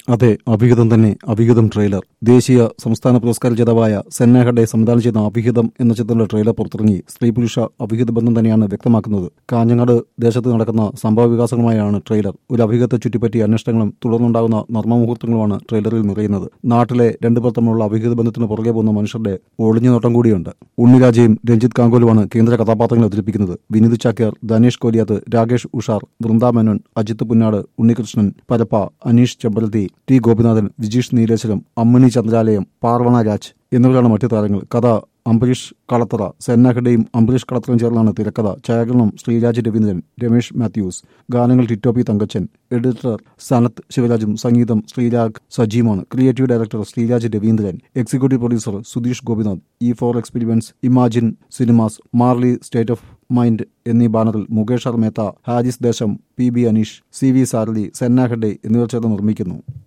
അതെ, അഭിഹിതം തന്നെ. അഭിഹിതം ട്രെയിലർ. ദേശീയ സംസ്ഥാന പുരസ്കാര ജേതാവായ സെന്ന ഹെഗ്ഡെ സംവിധാനം ചെയ്യുന്ന അഭിഹിതം എന്ന ചിത്രത്തിന്റെ ട്രെയിലർ പുറത്തിറങ്ങി. സ്ത്രീ പുരുഷ അഭിഹിത ബന്ധം തന്നെയാണ് വ്യക്തമാക്കുന്നത്. കാഞ്ഞങ്ങാട് ദേശത്ത് നടക്കുന്ന സംഭവ വികാസങ്ങളുമായാണ് ട്രെയിലർ. ഒരു അഭിഹിതത്തെ ചുറ്റിപ്പറ്റിയ അന്വേഷണങ്ങളും തുടർന്നുണ്ടാകുന്ന നർമ്മമുഹൂർത്തങ്ങളുമാണ് ട്രെയിലറിൽ നിറയുന്നത്. നാട്ടിലെ രണ്ടുപേർ തമ്മിലുള്ള അഭിഹിത ബന്ധത്തിന് പുറകെ പോകുന്ന മനുഷ്യരുടെ ഒളിഞ്ഞു നോട്ടം കൂടിയുണ്ട്. ഉണ്ണിരാജയും രഞ്ജിത്ത് കാങ്കോലുമാണ് കേന്ദ്ര കഥാപാത്രങ്ങളെ അവതരിപ്പിക്കുന്നത്. വിനീത് ചാക്യാർ, ധനേഷ് കോലിയാത്ത്, രാകേഷ് ഉഷാർ, വൃന്ദ മേനോൻ, അജിത്ത് പുന്നാട്, ഉണ്ണികൃഷ്ണൻ പരപ്പ, അനീഷ് ചെമ്പലത്തി, ടി ഗോപിനാഥൻ, വിജീഷ് നീലേശ്വരം, അമ്മിണി ചന്ദ്രാലയം, പാർവണ രാജ് എന്നിവരാണ് മറ്റു താരങ്ങൾ. കഥ അംബരീഷ് കളത്തറ. സെന്ന ഹെഗ്ഡെയും അംബരീഷ് കളത്തറയും ചേർന്നാണ് തിരക്കഥ. ഛായാഗ്രഹണം ശ്രീരാജ് രവീന്ദ്രൻ, രമേഷ് മാത്യൂസ്. ഗാനങ്ങൾ Tito P Thankachan. Editor Sanath ശിവരാജും. സംഗീതം ശ്രീരാഗ് സജീമാണ്. Creative director Sreeraj Raveendran. Executive producer Sudheesh Gopinath. E4 experience, imagine cinemas, Marley state of mind എന്നീ ബാനറിൽ മുകേഷ് ആർ മേത്ത, ഹാരിസ് ദേശം, PB അനീഷ്, CV സാരഥി, സെന്ന ഹെഗ്ഡെ എന്നിവർ ചേർന്ന് നിർമ്മിക്കുന്നു.